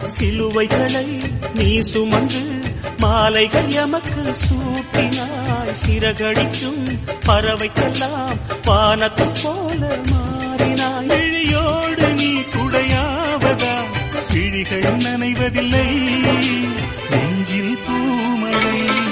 சிலுவைகளை நீ சுமந்து மாலைகள் எமக்கு சூட்டினாய். சிறகடிக்கும் பறவைக்கெல்லாம் வானத்தை போல மாறினாய். விழியோடு நீ குடையாவதா விழிகள் நனைவதில்லை, நெஞ்சில் பூமழை.